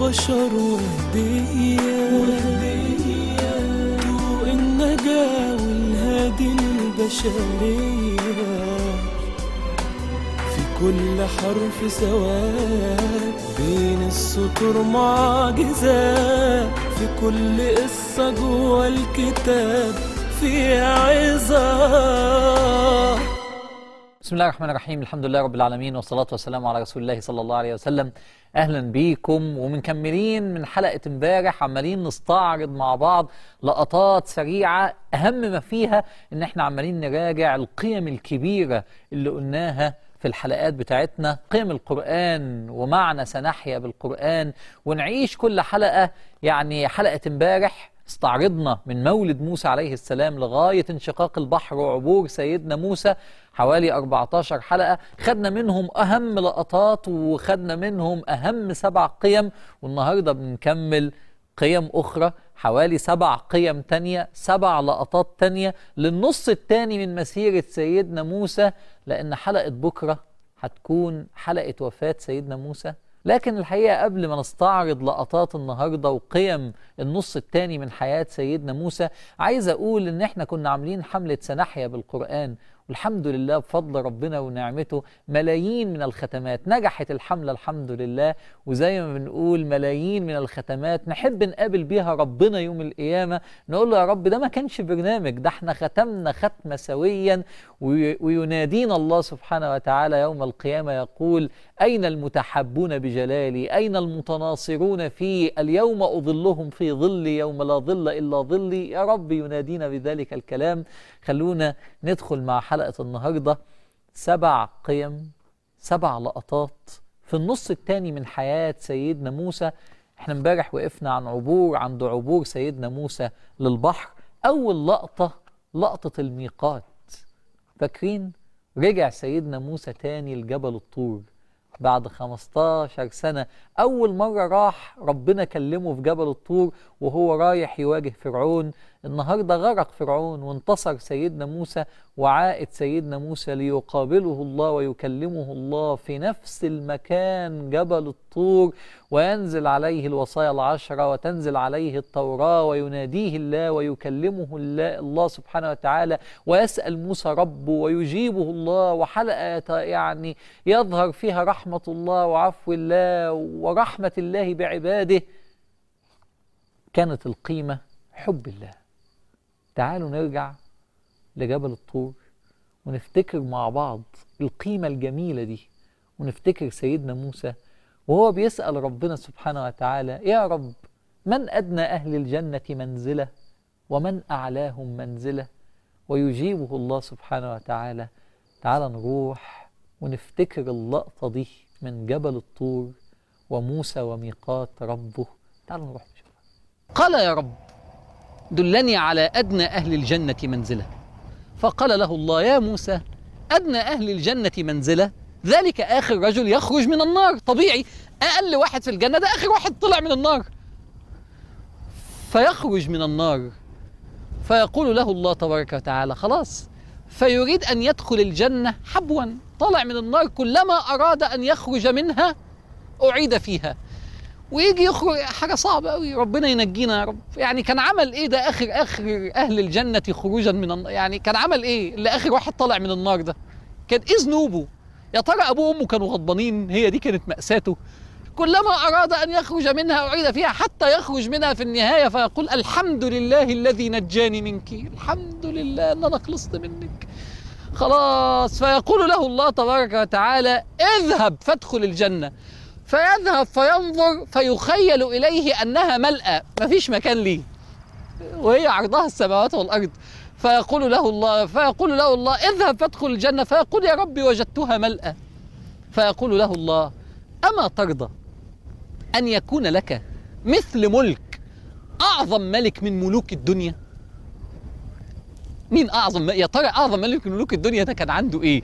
للبشر وهدية طوق النجاة والهادي للبشرية، في كل حرف سواد بين السطور معجزات، في كل قصة جوا الكتاب فيها عظة. بسم الله الرحمن الرحيم، الحمد لله رب العالمين، والصلاة والسلام على رسول الله صلى الله عليه وسلم. أهلا بيكم ومكملين من حلقة امبارح، عمالين نستعرض مع بعض لقطات سريعة أهم ما فيها إن احنا عمالين نراجع القيم الكبيرة اللي قلناها في الحلقات بتاعتنا، قيم القرآن ومعنى سنحيا بالقرآن، ونعيش كل حلقة. يعني حلقة امبارح استعرضنا من مولد موسى عليه السلام لغاية انشقاق البحر وعبور سيدنا موسى، حوالي 14 حلقة، خدنا منهم أهم لقطات وخدنا منهم أهم 7 قيم، والنهاردة بنكمل قيم أخرى، حوالي 7 قيم تانية، 7 لقطات تانية للنص التاني من مسيرة سيدنا موسى، لأن حلقة بكرة هتكون حلقة وفاة سيدنا موسى. لكن الحقيقة قبل ما نستعرض لقطات النهاردة وقيم النص التاني من حياة سيدنا موسى، عايز أقول إن إحنا كنا عاملين حملة سنحيا بالقرآن، والحمد لله بفضل ربنا ونعمته ملايين من الختمات، نجحت الحملة الحمد لله، وزي ما بنقول ملايين من الختمات نحب نقابل بيها ربنا يوم القيامة، نقول له يا رب ده ما كانش برنامج، ده احنا ختمنا ختمة سويا، وينادينا الله سبحانه وتعالى يوم القيامة يقول: أين المتحبون بجلالي؟ أين المتناصرون في اليوم أظلهم في ظلي يوم لا ظل إلا ظلي؟ يا رب ينادينا بذلك الكلام. خلونا ندخل مع حلقة النهاردة 7 قيم، 7 لقطات في النص الثاني من حياة سيدنا موسى. احنا امبارح وقفنا عند عبور سيدنا موسى للبحر. أول لقطة لقطة الميقات، فاكرين؟ رجع سيدنا موسى تاني لجبل الطور بعد 15 سنة، أول مرة راح ربنا كلمه في جبل الطور وهو رايح يواجه فرعون. النهاردة غرق فرعون وانتصر سيدنا موسى، وعائد سيدنا موسى ليقابله الله ويكلمه الله في نفس المكان جبل الطور، وينزل عليه الوصايا ال10 وتنزل عليه التوراة، ويناديه الله ويكلمه الله سبحانه وتعالى، ويسأل موسى ربه ويجيبه الله، وحلقة يعني يظهر فيها رحمة الله وعفو الله ورحمة الله بعباده. كانت القيمة حب الله. تعالوا نرجع لجبل الطور ونفتكر مع بعض القيمة الجميلة دي، ونفتكر سيدنا موسى وهو بيسأل ربنا سبحانه وتعالى: يا رب، من أدنى أهل الجنة منزلة ومن أعلاهم منزلة؟ ويجيبه الله سبحانه وتعالى. تعال نروح ونفتكر اللقطة دي من جبل الطور وموسى وميقات ربه. تعال نروح نشوفها. قال: يا رب، دلني على أدنى أهل الجنة منزلة. فقال له الله: يا موسى، أدنى أهل الجنة منزلة ذلك آخر رجل يخرج من النار. طبيعي أقل واحد في الجنة ده آخر واحد طلع من النار، فيخرج من النار، فيقول له الله تبارك وتعالى: خلاص. فيريد أن يدخل الجنة حبوا، طلع من النار، كلما أراد أن يخرج منها أعيد فيها، ويجي يخرج. حاجة صعبة قوي، ربنا ينجينا يا رب. يعني كان عمل ايه ده آخر أهل الجنة خروجا من النار؟ يعني كان عمل ايه اللي آخر واحد طلع من النار ده؟ كان ايه ذنوبه؟ يا ترى أبوه وأمه كانوا غضبانين؟ هي دي كانت مأساته. كلما أراد أن يخرج منها أعيد فيها، حتى يخرج منها في النهاية فيقول: الحمد لله الذي نجاني منك، الحمد لله أن أنا خلصت منك، خلاص. فيقول له الله تبارك وتعالى: اذهب فادخل الجنة. فيذهب فينظر فيخيل إليه أنها ملأى، مفيش مكان ليه، وهي عرضها السماوات والأرض. فيقول له الله: اذهب فادخل الجنة. فيقول: يا ربي وجدتها ملأى. فيقول له الله: أما ترضى أن يكون لك مثل ملك أعظم ملك من ملوك الدنيا؟ مين أعظم؟ يا ترى أعظم ملك من ملوك الدنيا ده كان عنده إيه؟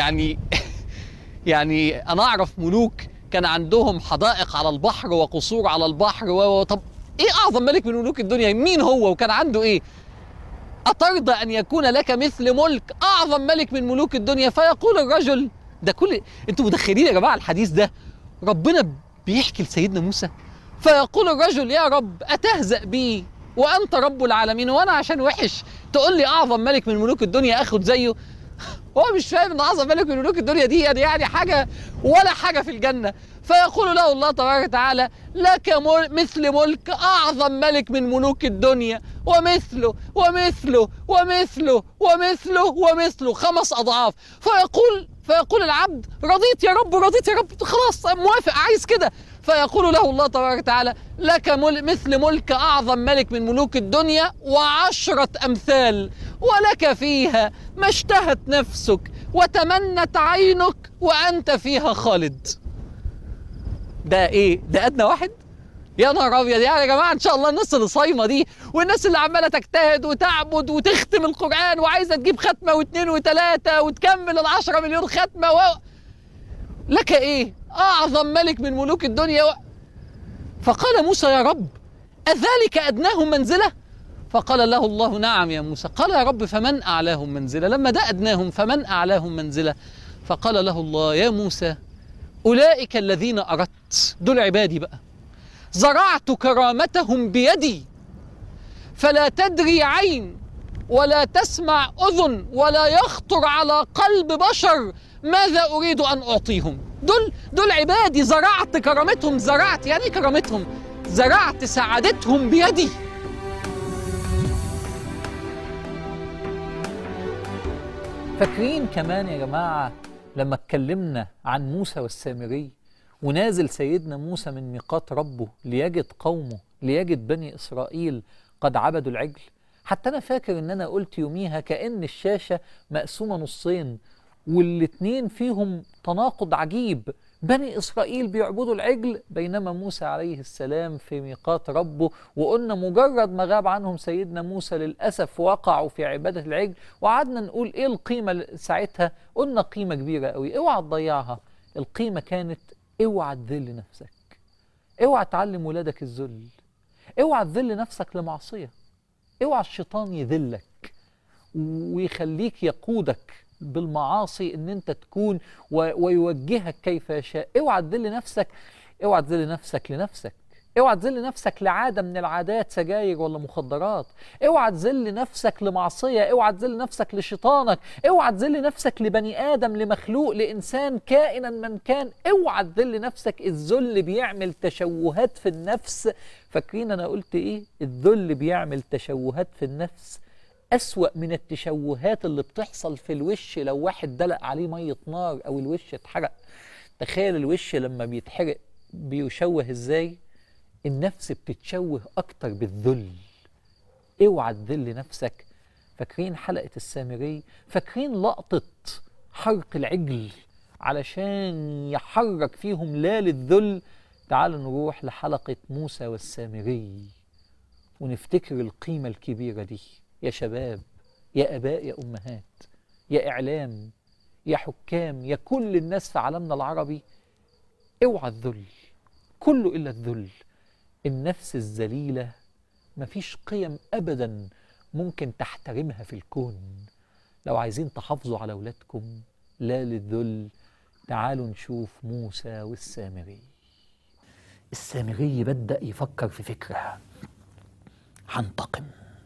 يعني أنا أعرف ملوك كان عندهم حدائق على البحر وقصور على البحر طب ايه اعظم ملك من ملوك الدنيا؟ مين هو وكان عنده ايه؟ أترضى أن يكون لك مثل ملك أعظم ملك من ملوك الدنيا؟ فيقول الرجل ده انتوا متخيلين يا جماعة الحديث ده ربنا بيحكي لسيدنا موسى، فيقول الرجل يا رب أتهزأ بي وأنت رب العالمين، وأنا عشان وحش تقول لي أعظم ملك من ملوك الدنيا أخد زيه؟ هو مش فاهم ان اعظم ملك من ملوك الدنيا دي يعني حاجه ولا حاجه في الجنه. فيقول له الله تبارك وتعالى لك مثل ملك اعظم ملك من ملوك الدنيا ومثله ومثله ومثله ومثله ومثله 5 أضعاف. فيقول العبد رضيت يا رب، رضيت يا رب، خلاص موافق عايز كده. فيقول له الله تبارك وتعالى لك مثل ملك أعظم ملك من ملوك الدنيا و10 أمثال، ولك فيها ما اشتهت نفسك وتمنت عينك وأنت فيها خالد. ده إيه؟ ده أدنى واحد؟ يا نهار أبيض. يعني يا جماعة إن شاء الله الناس اللي صايمة دي والناس اللي عمالة تجتهد وتعبد وتختم القرآن وعايزة تجيب ختمة و2 و3 وتكمل 10 مليون ختمة لك إيه؟ أعظم ملك من ملوك الدنيا فقال موسى يا رب أذلك أدناهم منزلة؟ فقال له الله نعم يا موسى. قال يا رب فمن أعلاهم منزلة؟ لما ده أدناهم فمن أعلاهم منزلة؟ فقال له الله يا موسى أولئك الذين أردت، دول عبادي بقى، زرعت كرامتهم بيدي فلا تدري عين ولا تسمع أذن ولا يخطر على قلب بشر ماذا أريد أن أعطيهم. دول عبادي، زرعت كرامتهم. زرعت يعني كرامتهم، زرعت سعادتهم بيدي. فاكرين كمان يا جماعة لما اتكلمنا عن موسى والسامري ونازل سيدنا موسى من ميقات ربه ليجد قومه، ليجد بني إسرائيل قد عبدوا العجل؟ حتى أنا فاكر إن أنا قلت يوميها كأن الشاشة مقسومة نصين والاتنين فيهم تناقض عجيب، بني إسرائيل بيعبدوا العجل بينما موسى عليه السلام في ميقات ربه، وقلنا مجرد ما غاب عنهم سيدنا موسى للأسف وقعوا في عبادة العجل. وقعدنا نقول إيه القيمة ساعتها؟ قلنا قيمة كبيرة قوي اوعى تضيعها. القيمة كانت اوعى تذل نفسك، اوعى تعلم ولادك الذل، اوعى تذل نفسك لمعصية، اوعى الشيطان يذلك ويخليك يقودك بالمعاصي ان انت تكون ويوجهك كيف يشاء. اوعى تذل نفسك، اوعى تذل نفسك لنفسك، اوعى تذل نفسك لعادة من العادات سجاير ولا مخدرات، اوعى تذل نفسك لمعصية، اوعى تذل نفسك لشيطانك، اوعى تذل نفسك لبني آدم، لمخلوق، لإنسان كائنا من كان. اوعى تذل نفسك. الذل بيعمل تشوهات في النفس. فاكرين انا قلت ايه؟ الذل بيعمل تشوهات في النفس أسوأ من التشوهات اللي بتحصل في الوش لو واحد دلق عليه مية نار أو الوش اتحرق. تخيل الوش لما بيتحرق بيشوه ازاي؟ النفس بتتشوه أكتر بالذل. اوعى تذل نفسك. فاكرين حلقة السامري؟ فاكرين لقطة حرق العجل علشان يحرك فيهم لا للذل؟ تعالوا نروح لحلقة موسى والسامري ونفتكر القيمة الكبيرة دي. يا شباب، يا آباء، يا أمهات، يا إعلام، يا حكام، يا كل الناس في عالمنا العربي، اوعى الذل، كله إلا الذل. النفس الذليلة مفيش قيم أبدا ممكن تحترمها في الكون. لو عايزين تحافظوا على أولادكم لا للذل، تعالوا نشوف موسى والسامري. السامري بدأ يفكر في فكرة، هنتقم،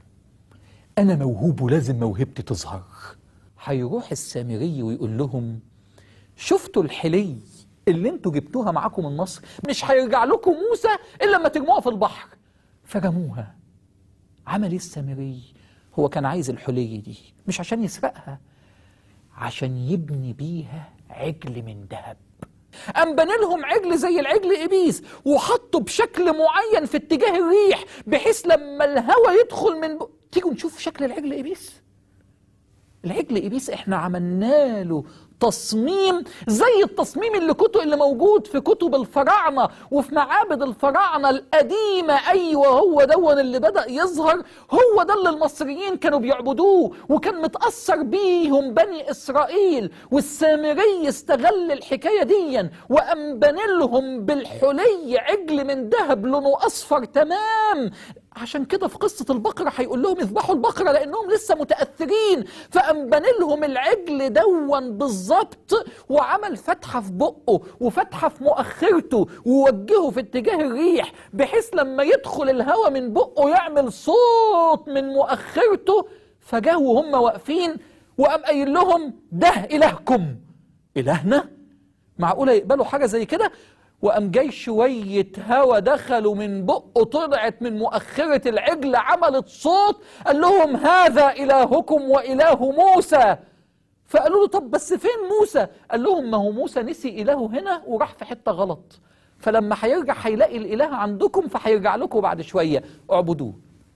أنا موهوب ولازم موهبتي تظهر. هيروح السامري ويقول لهم شفتوا الحلي اللي انتوا جبتوها معاكم من مصر؟ مش هيرجع لكم موسى إلا لما ترموها في البحر. فرموها. عمل ايه السامري؟ هو كان عايز الحلي دي مش عشان يسرقها، عشان يبني بيها عجل من ذهب. قام بنى لهم عجل زي العجل إبيس وحطه بشكل معين في اتجاه الريح بحيث لما الهواء يدخل من تيجوا نشوف شكل العجل إبيس. العجل إبيس احنا عملنا له تصميم زي التصميم اللي موجود في كتب الفراعنة وفي معابد الفراعنة القديمة. أيوة هو دون اللي بدأ يظهر، هو ده اللي المصريين كانوا بيعبدوه وكان متأثر بيهم بني إسرائيل. والسامري استغل الحكاية دي وقام بنى لهم بالحلي عجل من ذهب لونه أصفر تمام. عشان كده في قصة البقرة هيقول لهم اذبحوا البقرة لأنهم لسه متأثرين. فقام بنى لهم العجل دون بالظبط بالظبط، وعمل فتحة في بقه وفتحة في مؤخرته ووجهه في اتجاه الريح، بحيث لما يدخل الهواء من بقه يعمل صوت من مؤخرته. فجاه وهم واقفين وقام قايل لهم ده إلهكم. إلهنا؟ معقولة يقبلوا حاجة زي كده؟ وقام جاي شوية هوا دخلوا من بقه، طلعت من مؤخرة العجل عملت صوت، قال لهم هذا إلهكم وإله موسى. فقالوا له طب بس فين موسى؟ قال لهم ما هو موسى نسي إلهه هنا وراح في حتة غلط، فلما هيرجع هيلاقي الإله عندكم فهيرجع لكم بعد شوية، اعبدوه.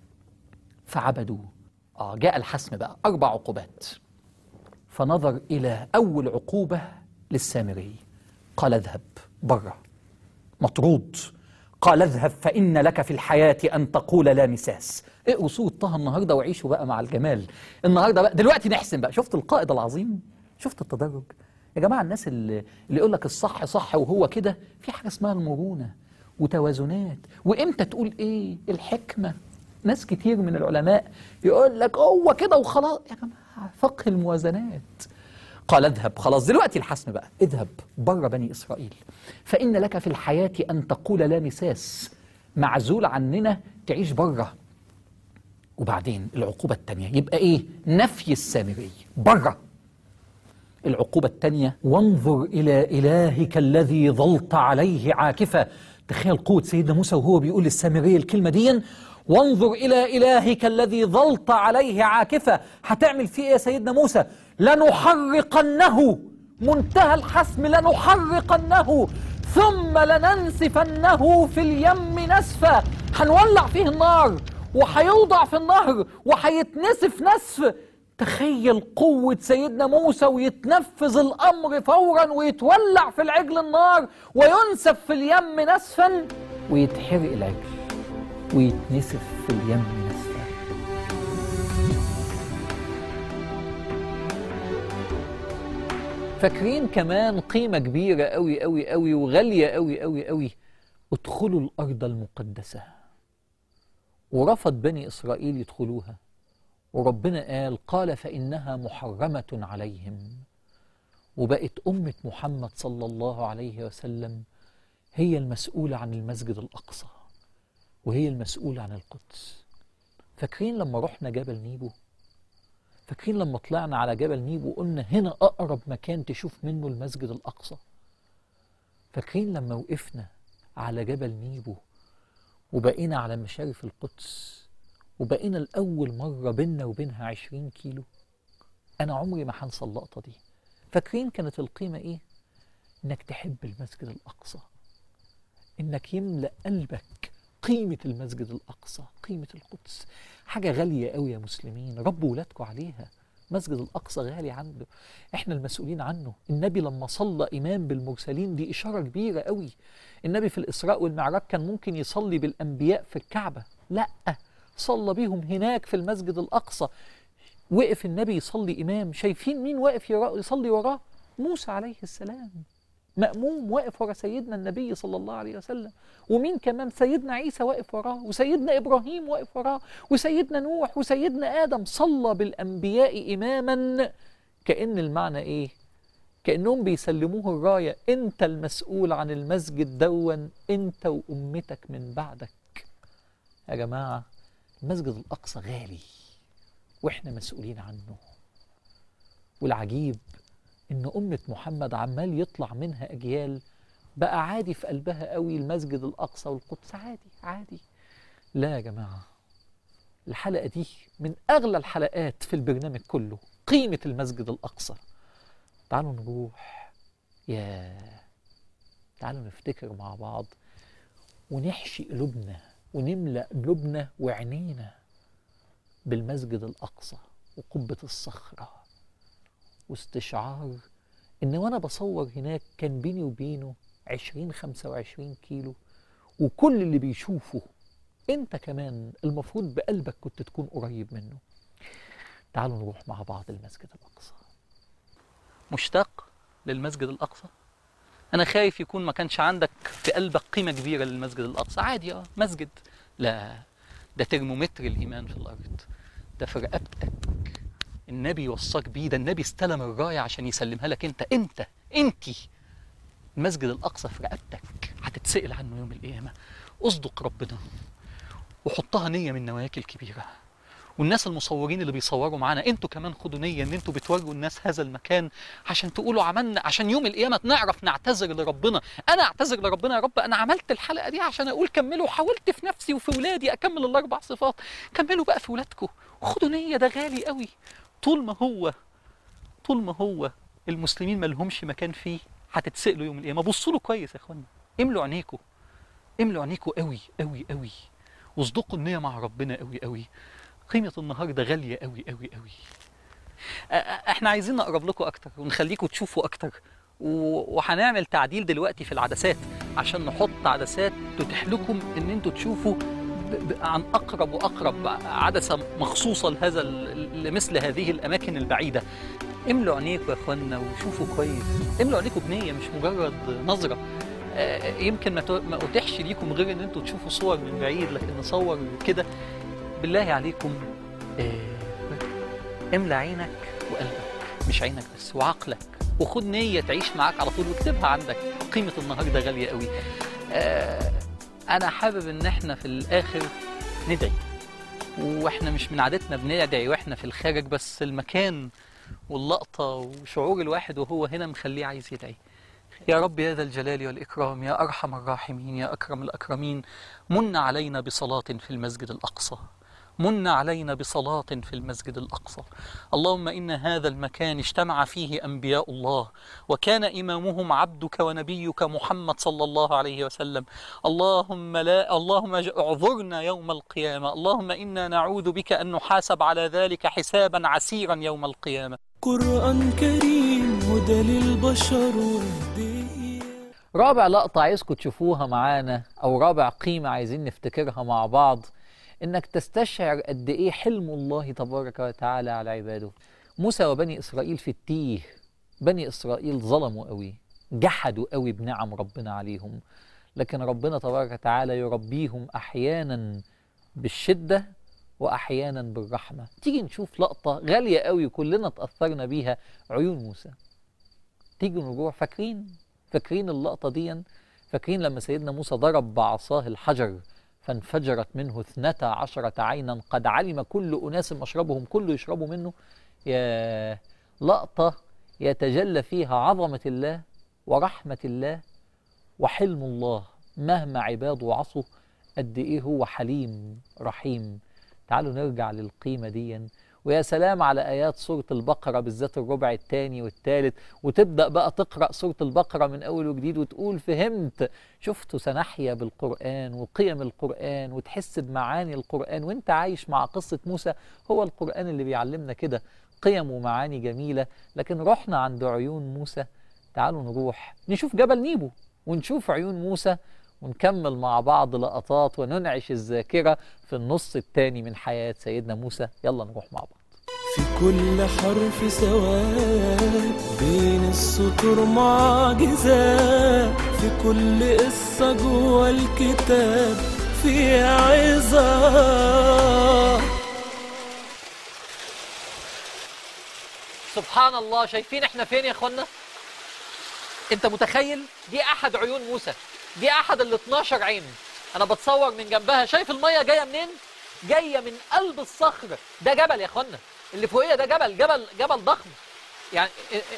فعبدوه. جاء الحسم بقى، 4 عقوبات. فنظر إلى أول عقوبة للسامري، قال اذهب بره، مطرود. قال اذهب فإن لك في الحياة أن تقول لا مساس. اقروا سورة طه النهارده وعيشوا بقى مع الجمال النهارده بقى. دلوقتي نحسن بقى. شفت القائد العظيم؟ شفت التدرج يا جماعة؟ الناس اللي يقول لك الصح صح وهو كده، في حاجة اسمها المرونة وتوازنات، وإمتى تقول إيه الحكمة. ناس كتير من العلماء يقول لك هو كده وخلاص. يا جماعة فقه الموازنات. قال اذهب، خلاص دلوقتي الحسم بقى، اذهب بره بني إسرائيل فإن لك في الحياة أن تقول لا مساس، معزول عننا، تعيش بره. وبعدين العقوبة الثانية يبقى إيه؟ نفي السامري بره. العقوبة الثانية وانظر إلى إلهك الذي ظلت عليه عاكفة. تخيل قوة سيدنا موسى وهو بيقول للسامري الكلمة دي، وانظر إلى إلهك الذي ظلت عليه عاكفة. هتعمل فيه إيه يا سيدنا موسى؟ لنحرقنه، منتهى الحسم، لنحرقنه ثم لننسفنه في اليم نسفا. هنولع فيه النار وهيوضع في النهر وهيتنسف نسف. تخيل قوة سيدنا موسى، ويتنفذ الأمر فورا ويتولع في العجل النار وينسف في اليم نسفا، ويتحرق العجل ويتنسف في اليم نسفا. فاكرين كمان قيمة كبيرة قوي قوي قوي وغالية قوي قوي قوي، ادخلوا الأرض المقدسة. ورفض بني إسرائيل يدخلوها، وربنا قال فإنها محرمة عليهم. وبقت أمة محمد صلى الله عليه وسلم هي المسؤولة عن المسجد الأقصى، وهي المسؤولة عن القدس. فاكرين لما رحنا جبل نيبو؟ فاكرين لما طلعنا على جبل نيبو وقلنا هنا أقرب مكان تشوف منه المسجد الأقصى؟ فاكرين لما وقفنا على جبل نيبو وبقينا على مشارف القدس، وبقينا الأول مرة بيننا وبينها 20 كيلو؟ أنا عمري ما هنسى اللقطة دي. فاكرين كانت القيمة إيه؟ إنك تحب المسجد الأقصى، إنك يملأ قلبك قيمة المسجد الأقصى، قيمة القدس. حاجة غالية قوي يا مسلمين، ربوا ولادكم عليها. مسجد الأقصى غالي عنده، إحنا المسؤولين عنه. النبي لما صلى إمام بالمرسلين دي إشارة كبيرة قوي. النبي في الإسراء والمعراج كان ممكن يصلي بالأنبياء في الكعبة، لأ، صلى بيهم هناك في المسجد الأقصى. وقف النبي يصلي إمام، شايفين مين واقف يصلي وراه؟ موسى عليه السلام مأموم واقف ورا سيدنا النبي صلى الله عليه وسلم. ومين كمان؟ سيدنا عيسى واقف وراه، وسيدنا إبراهيم واقف وراه، وسيدنا نوح، وسيدنا آدم. صلى بالأنبياء إماما. كأن المعنى إيه؟ كأنهم بيسلموه الراية، أنت المسؤول عن المسجد دون، أنت وأمتك من بعدك. يا جماعة المسجد الأقصى غالي وإحنا مسؤولين عنه. والعجيب إن أمة محمد عمال يطلع منها أجيال بقى عادي في قلبها قوي المسجد الأقصى والقدس، عادي عادي. لا يا جماعة، الحلقة دي من أغلى الحلقات في البرنامج كله، قيمة المسجد الأقصى. تعالوا نروح، تعالوا نفتكر مع بعض ونحشي قلوبنا ونملأ قلوبنا وعينينا بالمسجد الأقصى وقبة الصخرة، واستشعار إن وأنا بصور هناك كان بيني وبينه 20-25 كيلو، وكل اللي بيشوفه أنت كمان المفروض بقلبك كنت تكون قريب منه. تعالوا نروح مع بعض المسجد الأقصى. مشتاق للمسجد الأقصى؟ أنا خايف يكون ما كانش عندك في قلبك قيمة كبيرة للمسجد الأقصى. عادي مسجد، لا، ده ترمومتر الإيمان في الأرض، ده في رقبتك. النبي وصاك بيه، ده النبي استلم الراية عشان يسلمها لك انتي. المسجد الأقصى في رقبتك، هتتسأل عنه يوم القيامة. اصدق ربنا وحطها نية من نواياك الكبيرة. والناس المصورين اللي بيصوروا معانا، انتوا كمان خدوا نية ان انتوا بتوروا الناس هذا المكان عشان تقولوا عملنا، عشان يوم القيامة نعرف نعتذر لربنا. انا اعتذر لربنا، يا رب انا عملت الحلقة دي عشان اقول كملوا، حاولت في نفسي وفي ولادي اكمل الاربع صفات، كملوا بقى في ولادكم، خدوا نية، ده غالي قوي. طول ما هو المسلمين ما لهمش مكان فيه هتتسألوا يوم القيامة. بصوا له كويس يا اخوانا، املوا عينيكوا قوي قوي قوي، واصدقوا النية مع ربنا قوي قوي. قيمة النهاردة غالية قوي قوي قوي. احنا عايزين نقرب لكم اكتر ونخليكم تشوفوا اكتر، وهنعمل تعديل دلوقتي في العدسات عشان نحط عدسات تتيح لكم ان انتوا تشوفوا عن اقرب واقرب، عدسة مخصوصة لمثل هذه الاماكن البعيدة. املوا عينيكم يا اخوانا وشوفوا كويس، املوا عينيكم بنية مش مجرد نظرة. يمكن ما اتيحش ليكم غير ان انتوا تشوفوا صور من بعيد، لكن نصور كده. بالله عليكم املى عينك وقلبك، مش عينك بس، وعقلك، وخد نية تعيش معاك على طول واكتبها عندك. قيمة النهاردة غالية قوي. انا حابب ان احنا في الاخر ندعي، واحنا مش من عادتنا بندعي واحنا في الخارج، بس المكان واللقطة وشعور الواحد وهو هنا مخليه عايز يدعي. يا رب يا ذا الجلال والإكرام، يا أرحم الراحمين، يا أكرم الأكرمين، من علينا بصلاة في المسجد الأقصى، من علينا بصلاة في المسجد الأقصى. اللهم إن هذا المكان اجتمع فيه أنبياء الله، وكان إمامهم عبدك ونبيك محمد صلى الله عليه وسلم. اللهم اعذرنا يوم القيامة، اللهم إنا نعوذ بك أن نحاسب على ذلك حسابا عسيرا يوم القيامة. قرآن كريم هدى للبشر وهدية. رابع لقطة عايزكم تشوفوها معانا، أو رابع قيمة عايزين نفتكرها مع بعض، إنك تستشعر قد إيه حلم الله تبارك وتعالى على عباده. موسى وبني إسرائيل في التيه، بني إسرائيل ظلموا قوي، جحدوا قوي بنعم ربنا عليهم، لكن ربنا تبارك وتعالى يربيهم أحيانا بالشدة وأحيانا بالرحمة. تيجي نشوف لقطة غالية قوي وكلنا تأثرنا بيها، عيون موسى. تيجي نروح فاكرين اللقطة دي؟ فاكرين لما سيدنا موسى ضرب بعصاه الحجر فانفجرت منه 12 عينا قد علم كل أناس مشربهم، كله يشربوا منه. يا لقطة يتجلى فيها عظمة الله ورحمة الله وحلم الله مهما عباده عصوا، قد إيه هو حليم رحيم. تعالوا نرجع للقيمة دي، ويا سلام على آيات سورة البقرة بالذات الربع الثاني والثالث، وتبدأ بقى تقرأ سورة البقرة من أول وجديد وتقول فهمت، شفتوا سنحيا بالقرآن وقيم القرآن وتحس بمعاني القرآن وانت عايش مع قصة موسى. هو القرآن اللي بيعلمنا كده قيم ومعاني جميلة. لكن رحنا عند عيون موسى، تعالوا نروح نشوف جبل نيبو ونشوف عيون موسى، ونكمل مع بعض لقطات وننعش الذاكرة في النص الثاني من حياة سيدنا موسى. يلا نروح مع بعض. في كل حرف سواد، بين السطور معجزات، في كل قصة جوه الكتاب في عظة. سبحان الله، شايفين احنا فين يا اخوانا؟ انت متخيل؟ دي احد عيون موسى، دي احد ال 12 عين. انا بتصور من جنبها، شايف المية جاية منين؟ جاية من قلب الصخر. ده جبل يا اخوانا، اللي فوقيه ده جبل ضخم، يعني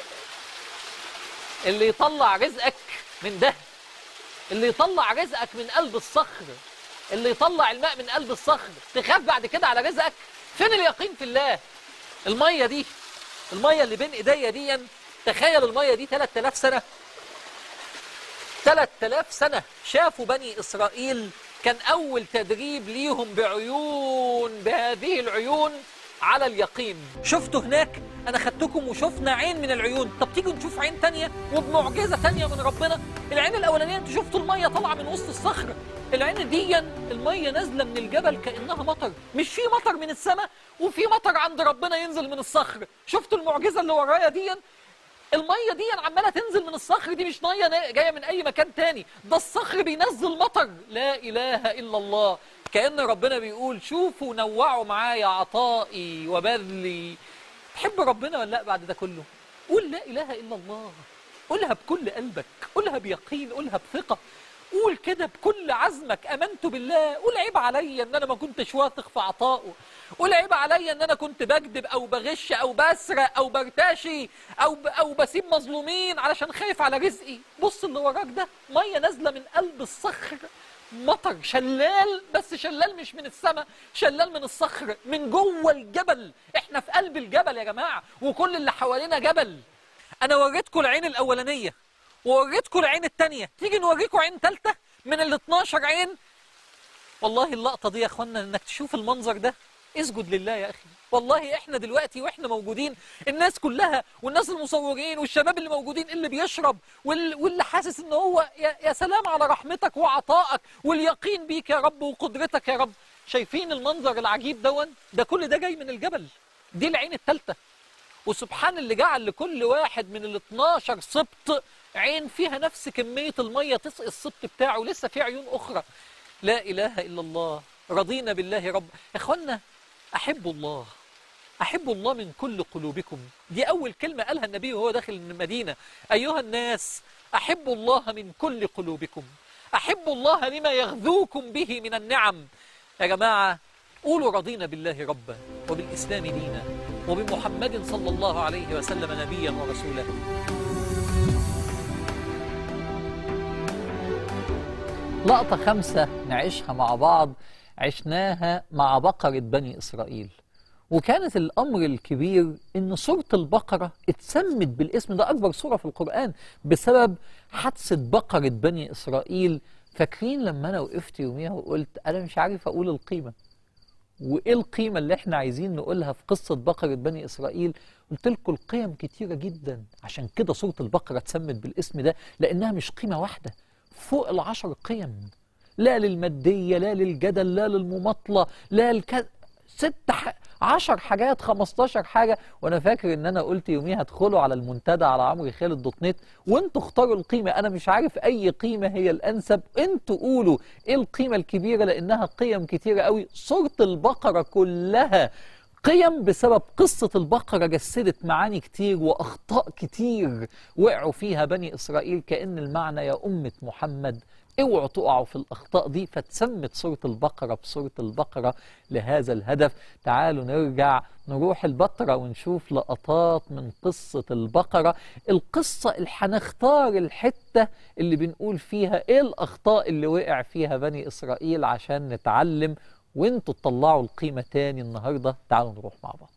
اللي يطلع رزقك من ده، اللي يطلع رزقك من قلب الصخر، اللي يطلع الماء من قلب الصخر، تخاف بعد كده على رزقك؟ فين اليقين في الله؟ المية دي، المية اللي بين ايديا دي، تخيل المية دي 3000 سنة، 3000 سنة شافوا بني إسرائيل. كان أول تدريب ليهم بعيون، بهذه العيون على اليقين. شفتوا هناك، أنا خدتكم وشفنا عين من العيون. طب تيجوا نشوف عين تانية وبمعجزة تانية من ربنا. العين الأولانية أنتوا شفتوا المية طالعة من وسط الصخر، العين دي المية نازلة من الجبل كأنها مطر. مش في مطر من السماء وفي مطر عند ربنا ينزل من الصخر. شفتوا المعجزة اللي ورايا دي؟ المية دي عمالة تنزل من الصخر، دي مش مية جاية من أي مكان تاني، ده الصخر بينزل مطر. لا إله إلا الله. كأن ربنا بيقول شوفوا نوعوا معايا عطائي وبذلي تحب ربنا ولا لا بعد ده كله؟ قول لا إله إلا الله، قولها بكل قلبك، قولها بيقين، قولها بثقة، قول كده بكل عزمك أمنت بالله. قول عيب عليا إن أنا ما كنتش واثق في عطائه، قول عيب عليا إن أنا كنت بكذب أو بغش أو بسرق أو برتشي أو بسيب مظلومين علشان خايف على رزقي. بص اللي وراك ده مية نازلة من قلب الصخر، مطر شلال، بس شلال مش من السماء، شلال من الصخر من جوه الجبل. احنا في قلب الجبل يا جماعة، وكل اللي حوالينا جبل. انا وريتكم العين الاولانية ووريتكم العين التانية، تيجي نوريكم عين تالتة من ال 12 عين. والله اللقطة دي يا اخوانا انك تشوف المنظر ده اسجد لله يا اخي. والله احنا دلوقتي واحنا موجودين الناس كلها والناس المصورين والشباب اللي موجودين اللي بيشرب واللي حاسس ان هو يا سلام على رحمتك وعطائك واليقين بيك يا رب وقدرتك يا رب. شايفين المنظر العجيب ده كل ده جاي من الجبل. دي العين الثالثة. وسبحان اللي جعل لكل واحد من ال 12 سبط عين فيها نفس كمية المية تسقي السبط بتاعه، ولسه في عيون أخرى. لا إله إلا الله. رضينا بالله رب. يا إخوانا أحبوا الله، أحبوا الله من كل قلوبكم. دي أول كلمة قالها النبي وهو داخل المدينة. أيها الناس أحبوا الله من كل قلوبكم، أحبوا الله لما يغذوكم به من النعم. يا جماعة قولوا رضينا بالله ربا وبالإسلام دينا وبمحمد صلى الله عليه وسلم نبيا ورسولا. لقطة 5 نعيشها مع بعض، عشناها مع بقرة بني إسرائيل. وكانت الأمر الكبير إن سورة البقرة اتسمت بالاسم ده، أكبر سورة في القرآن، بسبب حادثة بقرة بني إسرائيل. فاكرين لما أنا وقفت يوميها وقلت أنا مش عارف أقول القيمة، وإيه القيمة اللي إحنا عايزين نقولها في قصة بقرة بني إسرائيل؟ قلت لكم القيم كتيرة جدا، عشان كده سورة البقرة اتسمت بالاسم ده، لأنها مش قيمة واحدة، فوق 10 قيم. لا للمادية، لا للجدل، لا للمماطلة، لا 10 حاجات، 15 حاجة. وانا فاكر ان انا قلت يوميها ادخلوا على المنتدى على عمروخالد.net وانتوا اختاروا القيمة. انا مش عارف اي قيمة هي الانسب، انتوا قولوا ايه القيمة الكبيرة، لانها قيم كتيرة قوي. سورة البقرة كلها قيم بسبب قصة البقرة، جسدت معاني كتير وأخطاء كتير وقعوا فيها بني إسرائيل. كأن المعنى يا أمة محمد اوعوا تقعوا في الأخطاء دي، فتسمت سورة البقرة بسورة البقرة لهذا الهدف. تعالوا نرجع نروح البقرة ونشوف لقطات من قصة البقرة. القصة اللي هنختار الحتة اللي بنقول فيها ايه الأخطاء اللي وقع فيها بني إسرائيل عشان نتعلم، وانتوا تطلعوا القيمة تاني النهاردة. تعالوا نروح مع بعض.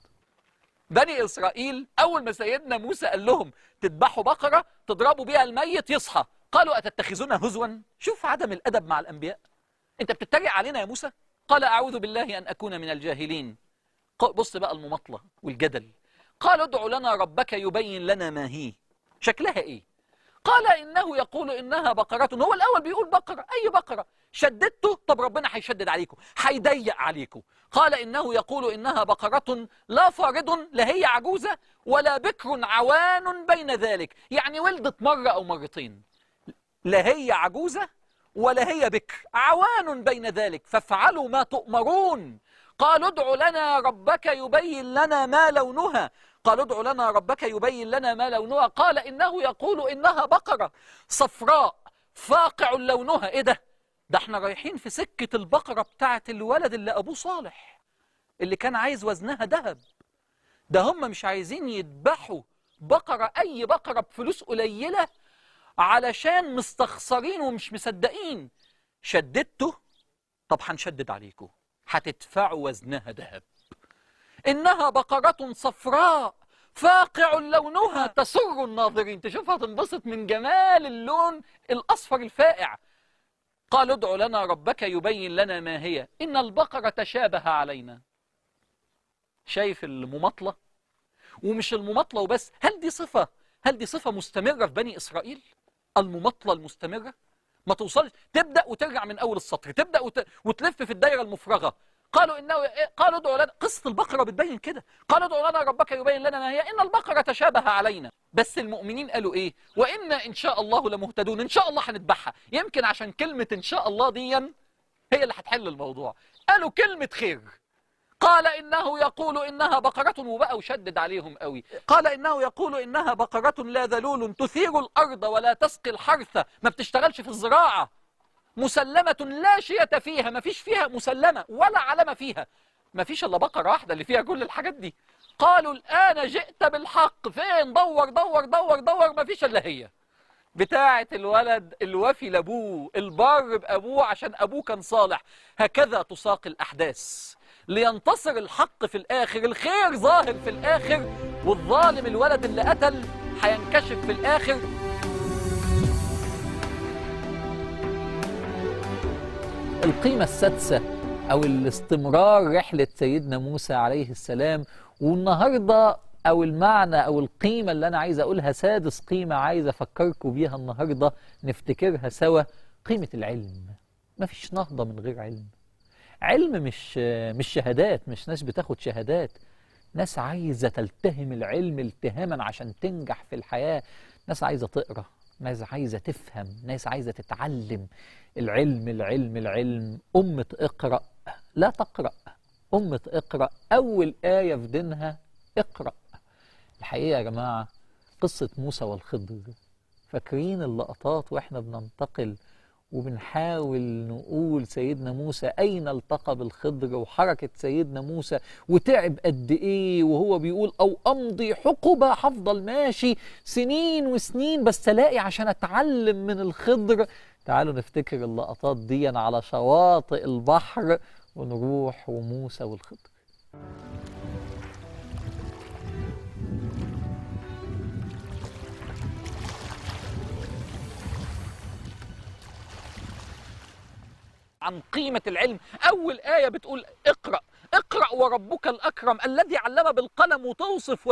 بني إسرائيل أول ما سيدنا موسى قال لهم تذبحوا بقرة تضربوا بيها الميت يصحى، قالوا أتتخذون هزوا؟ شوف عدم الأدب مع الأنبياء. أنت بتتريق علينا يا موسى؟ قال أعوذ بالله أن أكون من الجاهلين. بص بقى المماطلة والجدل. قال ادع لنا ربك يبين لنا ما هي، شكلها إيه؟ قال إنه يقول إنها بقرة. هو الأول بيقول بقرة، أي بقرة؟ شددته؟ طب ربنا هيشدد عليكم، هيضيق عليكم. قال إنه يقول إنها بقرة لا فارض، لا هي عجوزة ولا بكر عوان بين ذلك، يعني ولدت مرة أو مرتين، لا هي عجوزة ولا هي بكر، عوان بين ذلك، فافعلوا ما تؤمرون. قالوا ادع لنا ربك يبين لنا ما لونها. قالوا ادع لنا ربك يبين لنا ما لونها. قال إنه يقول إنها بقرة صفراء فاقع لونها. إيه ده؟ ده احنا رايحين في سكة البقرة بتاعت الولد اللي أبوه صالح، اللي كان عايز وزنها ذهب. ده هم مش عايزين يذبحوا بقرة، أي بقرة بفلوس قليلة، علشان مستخسرين ومش مصدقين. شددته؟ طب هنشدد عليكم، هتدفعوا وزنها ذهب. إنها بقرة صفراء فاقع لونها تسر الناظرين، تشوفها تنبسط من جمال اللون الأصفر الفائع. قال ادع لنا ربك يبين لنا ما هي إن البقرة تشابه علينا. شايف المماطلة؟ ومش المماطلة وبس، هل دي صفة مستمرة في بني إسرائيل؟ المماطلة المستمرة ما توصلش، تبدأ وترجع من أول السطر، تبدأ وتلف في الدائرة المفرغة. قالوا ادعوا لنا، قصة البقرة بتبين كده. قالوا ادعوا لنا ربك يبين لنا ما هي إن البقرة تشابه علينا. بس المؤمنين قالوا إيه؟ وإنا إن شاء الله لمهتدون، إن شاء الله هنذبحها. يمكن عشان كلمة إن شاء الله دي هي اللي هتحل الموضوع. قالوا كلمة خير. قال إنه يقول إنها بقرة، وبقى وشدد عليهم قوي، قال إنه يقول إنها بقرة لا ذلول تثير الأرض ولا تسقي الحرث، ما بتشتغلش في الزراعة، مسلمة لا شية فيها، ما فيش فيها مسلمة ولا علامة فيها، ما فيش إلا بقرة واحدة اللي فيها كل الحاجات دي. قالوا الآن جئت بالحق، فين؟ دور دور دور دور، ما فيش إلا هي بتاعة الولد الوفي لأبوه، البار بأبوه عشان أبوه كان صالح. هكذا تساق الأحداث لينتصر الحق في الآخر، الخير ظاهر في الآخر، والظالم الولد اللي قتل هينكشف في الآخر. القيمة السادسة أو الاستمرار رحلة سيدنا موسى عليه السلام، والنهاردة أو المعنى أو القيمة اللي أنا عايز أقولها، سادس قيمة عايز أفكركم بيها النهاردة نفتكرها سوا، قيمة العلم. مفيش نهضة من غير علم. علم مش شهادات، مش ناس بتاخد شهادات، ناس عايزة تلتهم العلم التهاما عشان تنجح في الحياة، ناس عايزة تقرأ، ناس عايزة تفهم، ناس عايزة تتعلم. العلم العلم العلم. أمة اقرأ لا تقرأ، أمة اقرأ أول آية في دينها اقرأ. الحقيقة يا جماعة قصة موسى والخضر، فاكرين اللقطات وإحنا بننتقل وبنحاول نقول سيدنا موسى أين التقى بالخضر، وحركة سيدنا موسى وتعب قد إيه، وهو بيقول أو أمضي حقبة، هفضل ماشي سنين وسنين بس ألاقي عشان أتعلم من الخضر. تعالوا نفتكر اللقطات دي على شواطئ البحر ونروح وموسى والخضر. عن قيمة العلم، أول آية بتقول اقرأ، اقرأ وربك الأكرم الذي علم بالقلم، وتوصف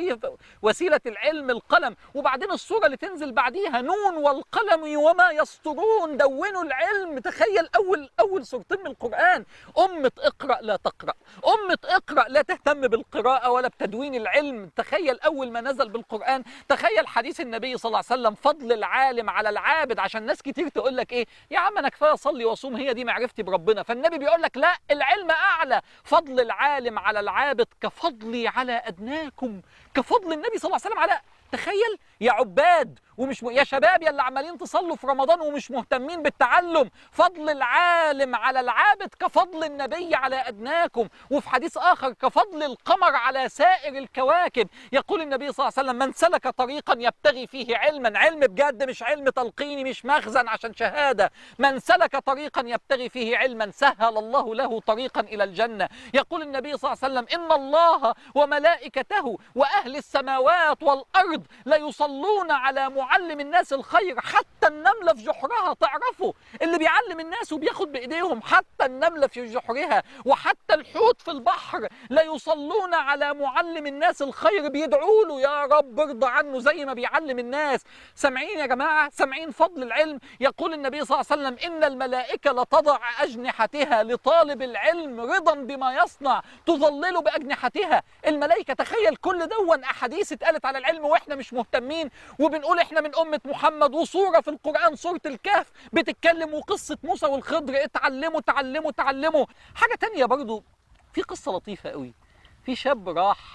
وسيلة العلم القلم. وبعدين السورة اللي تنزل بعديها نون والقلم وما يسطرون، دونوا العلم. تخيل أول سورتين من القرآن. أمة اقرأ لا تقرأ، أمة اقرأ لا تهتم بالقراءة ولا بتدوين العلم. تخيل أول ما نزل بالقرآن، تخيل حديث النبي صلى الله عليه وسلم فضل العالم على العابد. عشان ناس كتير تقول لك إيه يا عم أنا كفاية أصلي وأصوم، هي دي معرفتي بربنا. فالنبي بيقول لك لا، العلم أعلى. فضل العالم على العابد كفضلي على أدناكم، كفضل النبي صلى الله عليه وسلم على، تخيل يا عباد ومش يا شباب يا اللي عمالين تصلوا في رمضان ومش مهتمين بالتعلم، فضل العالم على العابد كفضل النبي على أدناكم. وفي حديث آخر كفضل القمر على سائر الكواكب. يقول النبي صلى الله عليه وسلم من سلك طريقا يبتغي فيه علما، علم بجد مش علم تلقيني مش مخزن عشان شهادة، من سلك طريقا يبتغي فيه علما سهل الله له طريقا إلى الجنة. يقول النبي صلى الله عليه وسلم إن الله وملائكته وأهل السماوات والأرض ليصلون على معلم الناس الخير، حتى النملة في جحرها. تعرفوا اللي بيعلم الناس وبياخد بإيديهم، حتى النملة في جحرها وحتى الحوت في البحر ليصلون على معلم الناس الخير، بيدعوا له يا رب ارضى عنه زي ما بيعلم الناس. سامعين يا جماعة؟ سامعين فضل العلم؟ يقول النبي صلى الله عليه وسلم إن الملائكة لتضع أجنحتها لطالب العلم رضا بما يصنع، تظلله بأجنحتها. الملائكة، تخيل كل دون أحاديث اتقالت على العلم وإحنا مش مهتمين، وبنقول إحنا من أمة محمد. وصورة في القرآن سورة الكهف بتتكلم وقصة موسى والخضر، اتعلموا تعلموا تعلموا. حاجة تانية برضو، في قصة لطيفة قوي. في شاب راح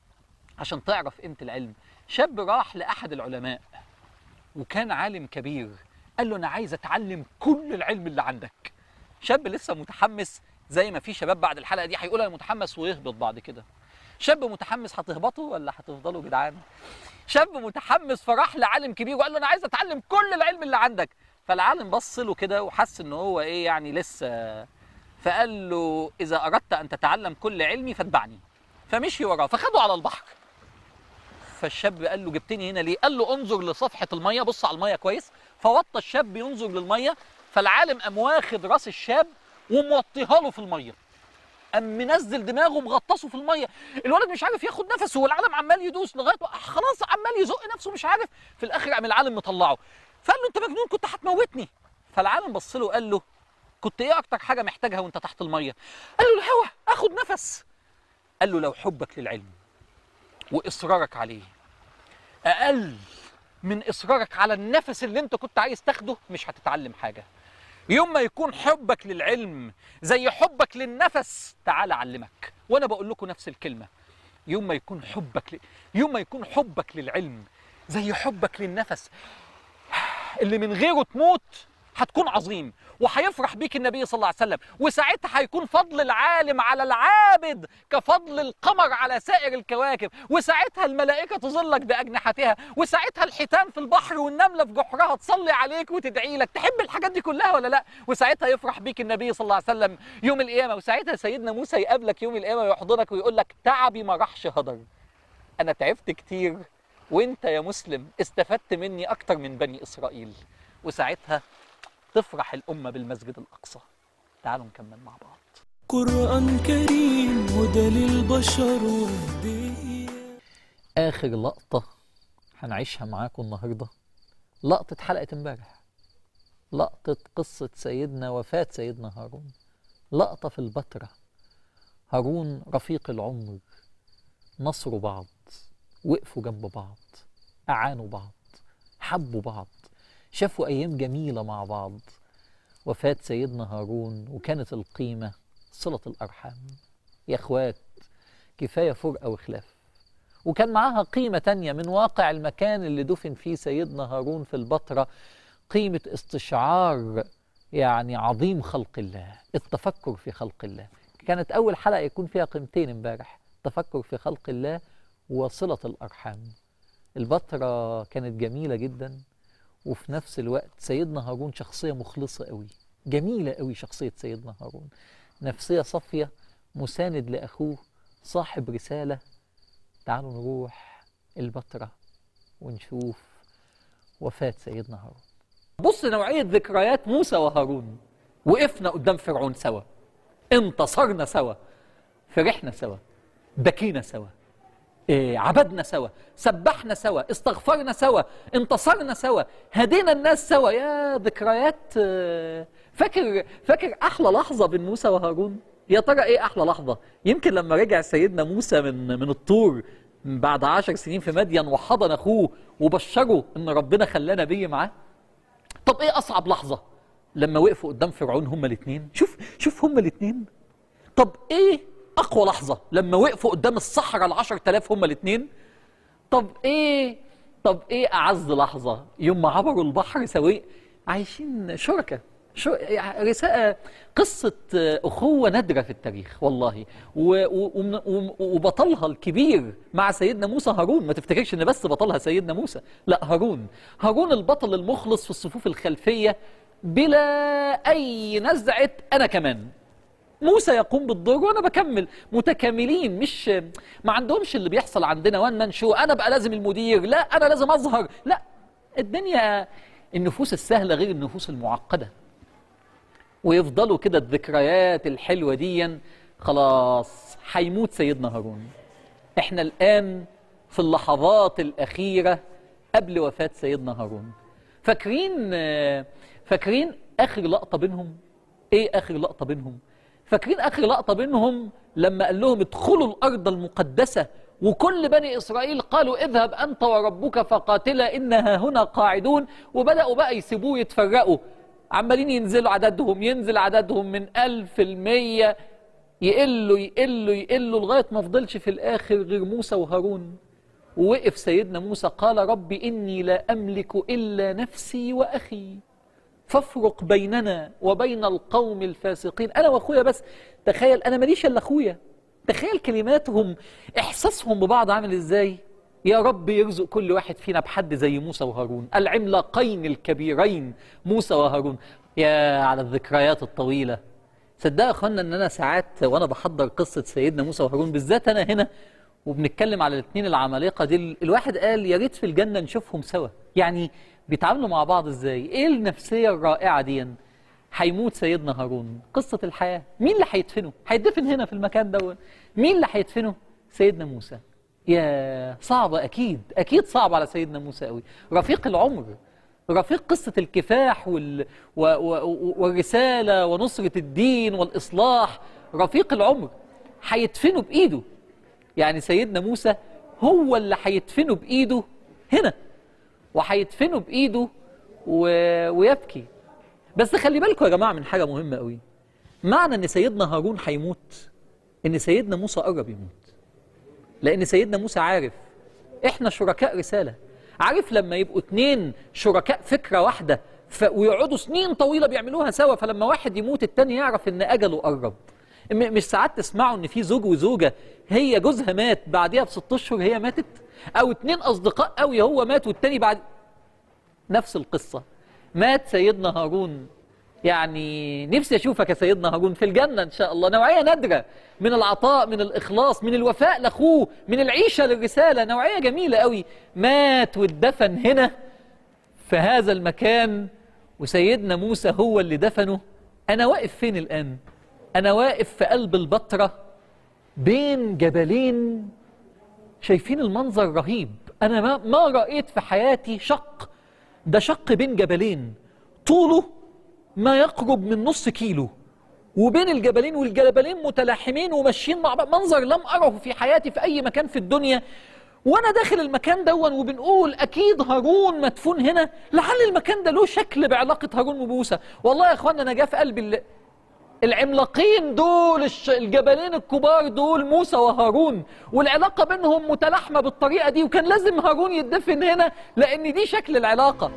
عشان تعرف قيمة العلم، شاب راح لأحد العلماء وكان عالم كبير، قال له أنا عايز أتعلم كل العلم اللي عندك. شاب لسه متحمس، زي ما في شباب بعد الحلقة دي هيقول أنا متحمس ويهبط بعد كده. شاب متحمس، هتهبطوا ولا هتفضلوا جدعان؟ شاب متحمس فراح لعالم كبير وقال له أنا عايز أتعلم كل العلم اللي عندك. فالعالم بص له كده وحس إن هو إيه يعني لسه، فقال له إذا أردت أن تتعلم كل علمي فاتبعني. فمشي وراه، فخده على البحر. فالشاب قال له جبتني هنا ليه؟ قال له انظر لصفحة المية، بص على المية كويس. فوطى الشاب ينظر للمية، فالعالم قام واخد راس الشاب وموطيها له في المية، قام منزل دماغه مغطسه في المية. الولد مش عارف ياخد نفسه والعالم عمال يدوس لغاية خلاص عمال يزق نفسه مش عارف. في الآخر قام العالم مطلعه، فقال له أنت مجنون كنت هتموتني. فالعالم بص له قال له كنت إيه أكتر حاجة محتاجها وأنت تحت المية؟ قال له الهوا، آخد نفس. قال له لو حبك للعلم وإصرارك عليه أقل من إصرارك على النفس اللي أنت كنت عايز تاخده مش هتتعلم حاجة. يوم ما يكون حبك للعلم زي حبك للنفس، تعال أعلمك. وأنا بقول لكم نفس الكلمة. يوم ما يكون حبك للعلم زي حبك للنفس اللي من غيره تموت، هتكون عظيم وهيفرح بيك النبي صلى الله عليه وسلم. وساعتها هيكون فضل العالم على العابد كفضل القمر على سائر الكواكب. وساعتها الملائكة تظلك بأجنحتها. وساعتها الحيتان في البحر والنملة في جحرها تصلي عليك وتدعي لك. تحب الحاجات دي كلها ولا لا؟ وساعتها يفرح بيك النبي صلى الله عليه وسلم يوم القيامة. وساعتها سيدنا موسى يقابلك يوم القيامة ويحضنك ويقول لك تعبي ما راحش هدر، أنا تعبت كتير وانت يا مسلم استفدت مني أكتر من بني إسرائيل. وساعتها تفرح الأمة بالمسجد الأقصى. تعالوا نكمل مع بعض. قرآن كريم هدى للبشر وهدية. آخر لقطة هنعيشها معاكم النهاردة لقطة حلقة امبارح، لقطة قصة سيدنا وفاة سيدنا هارون، لقطة في البتراء. هارون رفيق العمر، نصروا بعض، وقفوا جنب بعض، أعانوا بعض، حبوا بعض، شافوا أيام جميلة مع بعض. وفاة سيدنا هارون وكانت القيمة صلة الأرحام. يا أخوات، كفاية فرقة وخلاف. وكان معاها قيمة تانية من واقع المكان اللي دفن فيه سيدنا هارون في البتراء، قيمة استشعار يعني عظيم خلق الله، التفكر في خلق الله. كانت أول حلقة يكون فيها قيمتين امبارح، تفكر في خلق الله وصلة الأرحام. البتراء كانت جميلة جدا، وفي نفس الوقت سيدنا هارون شخصية مخلصة قوي، جميلة قوي شخصية سيدنا هارون، نفسية صافية، مساند لأخوه، صاحب رسالة. تعالوا نروح البتراء ونشوف وفاة سيدنا هارون. بص نوعية ذكريات موسى وهارون. وقفنا قدام فرعون سوا، انتصرنا سوا، فرحنا سوا، بكينا سوا، عبدنا سوا، سبحنا سوا، استغفرنا سوا، انتصرنا سوا، هدينا الناس سوا. يا ذكريات. فاكر أحلى لحظة بين موسى وهارون؟ يا ترى إيه أحلى لحظة؟ يمكن لما رجع سيدنا موسى من الطور بعد 10 سنين في مدين وحضن أخوه وبشره إن ربنا خلاه نبي معاه. طب إيه أصعب لحظة؟ لما وقفوا قدام فرعون هما الاثنين. شوف هما الاثنين. طب إيه أقوى لحظة؟ لما وقفوا قدام الصحراء 10,000 هما الاثنين. طب إيه أعز لحظة؟ يوم ما عبروا البحر سوية عايشين شركة. رسالة، قصة أخوة نادرة في التاريخ والله. وبطلها الكبير مع سيدنا موسى هارون. ما تفتكرش إن بس بطلها سيدنا موسى، لا، هارون البطل المخلص في الصفوف الخلفية بلا أي نزعة. أنا كمان موسى يقوم بالدور وأنا بكمل، متكاملين، مش ما عندهمش اللي بيحصل عندنا وان من شو. أنا بقى لازم المدير، لا أنا لازم أظهر، لا. الدنيا، النفوس السهلة غير النفوس المعقدة. ويفضلوا كده الذكريات الحلوة دي. خلاص هيموت سيدنا هارون. احنا الآن في اللحظات الأخيرة قبل وفاة سيدنا هارون. فاكرين آخر لقطة بينهم؟ ايه آخر لقطة بينهم؟ فاكرين آخر لقطة بينهم لما قال لهم ادخلوا الأرض المقدسة، وكل بني إسرائيل قالوا اذهب أنت وربك فقاتلا إنها هنا قاعدون. وبدأوا بقى يسيبوه يتفرقوا، عمالين ينزل عددهم من 1000 ل100، يقلوا لغاية ما فضلش في الآخر غير موسى وهارون. ووقف سيدنا موسى قال رب إني لا أملك إلا نفسي وأخي فافرق بيننا وبين القوم الفاسقين. أنا وأخويا بس. تخيل أنا ماليش إلا أخويا. تخيل كلماتهم، إحساسهم ببعض عامل إزاي. يا رب يرزق كل واحد فينا بحد زي موسى وهارون، العملاقين الكبيرين موسى وهارون. يا على الذكريات الطويلة. صدق يا أخوانا أن أنا ساعات وأنا بحضر قصة سيدنا موسى وهارون بالذات أنا هنا وبنتكلم على الاثنين العمالقة دي، الواحد قال يا ريت في الجنة نشوفهم سوا. يعني بيتعاملوا مع بعض ازاي؟ ايه النفسية الرائعة دي؟ هيموت سيدنا هارون، قصة الحياة. مين اللي هيدفنه؟ هيدفن هنا في المكان ده. مين اللي هيدفنه؟ سيدنا موسى. يا صعبة، أكيد صعب على سيدنا موسى قوي. رفيق العمر، رفيق قصة الكفاح والرسالة ونصرة الدين والإصلاح، رفيق العمر هيدفنه بإيده. يعني سيدنا موسى هو اللي هيدفنه بإيده هنا، وهيدفنه بإيده ويبكي. بس خلي بالكم يا جماعة من حاجة مهمة قوي. معنى ان سيدنا هارون هيموت ان سيدنا موسى قرب يموت، لان سيدنا موسى عارف احنا شركاء رسالة. عارف لما يبقوا اتنين شركاء فكرة واحدة ويقعدوا سنين طويلة بيعملوها سوا، فلما واحد يموت التاني يعرف ان اجله قرب. مش ساعات تسمعوا ان في زوج وزوجة هي جوزها مات بعديها ب6 اشهر هي ماتت، او اتنين اصدقاء قوي هو مات والتاني بعد. نفس القصة، مات سيدنا هارون. يعني نفسي أشوفك يا سيدنا هارون في الجنة إن شاء الله. نوعية نادرة من العطاء، من الإخلاص، من الوفاء لأخوه، من العيشة للرسالة، نوعية جميلة قوي. مات واتدفن هنا في هذا المكان، وسيدنا موسى هو اللي دفنه. أنا واقف فين الآن؟ أنا واقف في قلب البتراء بين جبلين. شايفين المنظر رهيب. أنا ما رأيت في حياتي شق. ده شق بين جبلين طوله ما يقرب من نص كيلو، وبين الجبلين والجبلين متلاحمين وماشيين مع بعض. منظر لم أره في حياتي في أي مكان في الدنيا. وأنا داخل المكان دون وبنقول أكيد هارون مدفون هنا، لعل المكان ده له شكل بعلاقة هارون وموسى. والله يا إخوانا أنا جاء في قلبي العملاقين دول، الجبلين الكبار دول موسى وهارون، والعلاقة بينهم متلاحمة بالطريقة دي، وكان لازم هارون يدفن هنا لأن دي شكل العلاقة.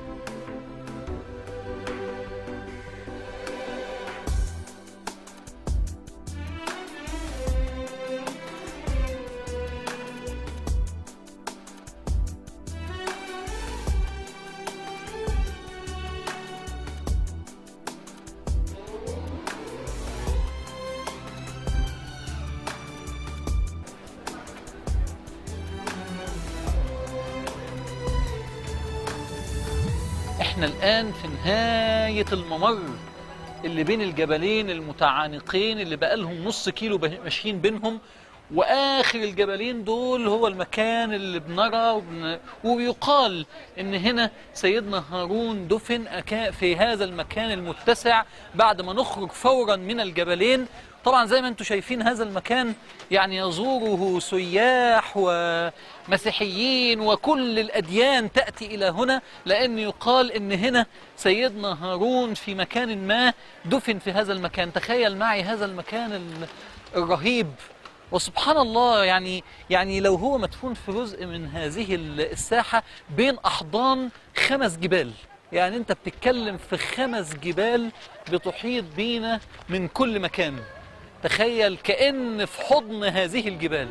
احنا الآن في نهاية الممر اللي بين الجبلين المتعانقين اللي بقالهم نص كيلو ماشيين بينهم، وآخر الجبلين دول هو المكان اللي بنرى ويقال إن هنا سيدنا هارون دفن في هذا المكان المتسع بعد ما نخرج فورا من الجبلين. طبعا زي ما انتم شايفين هذا المكان يعني يزوره سياح ومسيحيين وكل الأديان تأتي إلى هنا، لأن يقال إن هنا سيدنا هارون في مكان ما دفن في هذا المكان. تخيل معي هذا المكان الرهيب. وسبحان الله، يعني لو هو مدفون في جزء من هذه الساحة بين أحضان 5 جبال، يعني أنت بتتكلم في 5 جبال بتحيط بينا من كل مكان. تخيل كأن في حضن هذه الجبال.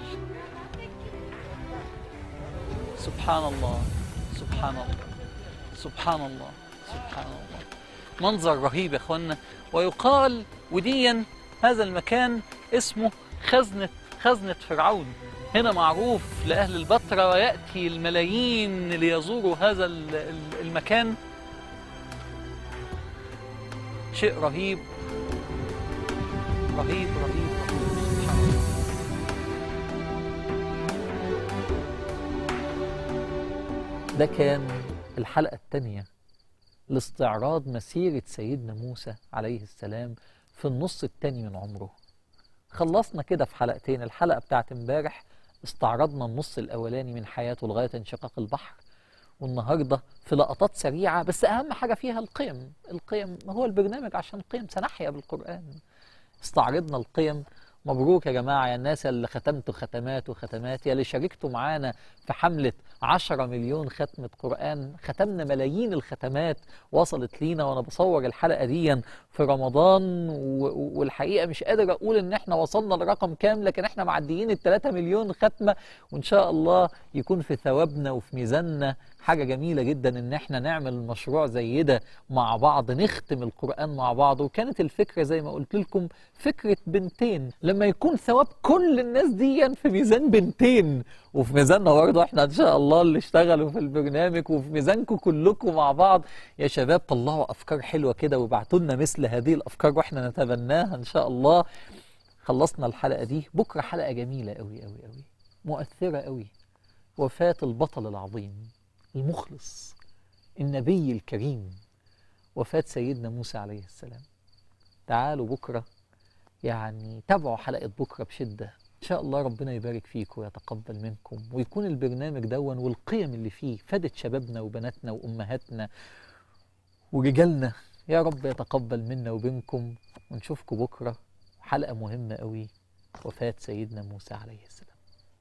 سبحان الله سبحان الله سبحان الله سبحان الله. منظر رهيب يا اخوانا. ويقال وديا هذا المكان اسمه خزنة فرعون. هنا معروف لأهل البتراء، ويأتي الملايين ليزوروا هذا المكان. شيء رهيب رهيب رهيب رهيب. سبحان الله. ده كان الحلقة الثانية لاستعراض مسيرة سيدنا موسى عليه السلام في النص الثاني من عمره. خلصنا كده في حلقتين. الحلقة بتاعت امبارح استعرضنا النص الأولاني من حياته لغاية انشقاق البحر، والنهاردة في لقطات سريعة بس أهم حاجة فيها القيم. القيم هو البرنامج عشان قيم، سنحيا بالقرآن. استعرضنا القيم. مبروك يا جماعة، يا الناس اللي ختمتوا ختمات وختمات، يا اللي شاركتوا معانا في حملة 10 مليون ختمة قرآن. ختمنا ملايين الختمات وصلت لينا، وانا بصور الحلقة دي في رمضان، والحقيقة مش قادر اقول ان احنا وصلنا لرقم كام، لكن احنا معديين 3 مليون ختمة، وان شاء الله يكون في ثوابنا وفي ميزاننا. حاجة جميلة جدا ان احنا نعمل مشروع زي ده مع بعض، نختم القرآن مع بعض. وكانت الفكرة زي ما قلت لكم فكرة بنتين، لما يكون ثواب كل الناس دي في ميزان بنتين، وفي ميزاننا برضه احنا ان شاء الله اللي اشتغلوا في البرنامج، وفي ميزانكم كلكم مع بعض. يا شباب طلعوا افكار حلوة كده وابعتوا لنا مثل هذه الافكار واحنا نتبناها ان شاء الله. خلصنا الحلقة دي. بكرة حلقة جميلة قوي قوي قوي، مؤثرة قوي. وفاة البطل العظيم المخلص النبي الكريم، وفاة سيدنا موسى عليه السلام. تعالوا بكرة، يعني تابعوا حلقة بكرة بشدة إن شاء الله. ربنا يبارك فيكم ويتقبل منكم، ويكون البرنامج دون والقيم اللي فيه فادت شبابنا وبناتنا وأمهاتنا ورجالنا يا رب يتقبل منا وبينكم، ونشوفكم بكرة حلقة مهمة قوي، وفاة سيدنا موسى عليه السلام.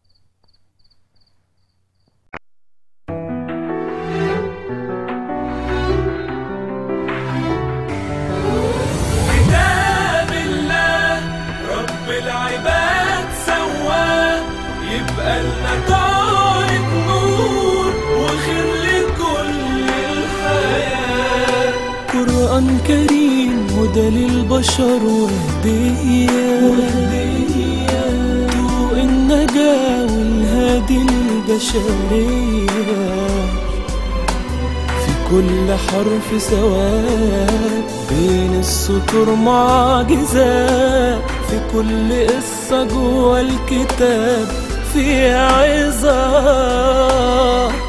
كتاب الله رب العباد سواه، يبقى لنا طارق نور وخير لكل الحياة. قرآن كريم هدى للبشر وهدية، ضوء النجاة والهادي البشرية. في كل حرف سواد، بين السطور معجزات، في كل قصة جوا الكتاب في عظات.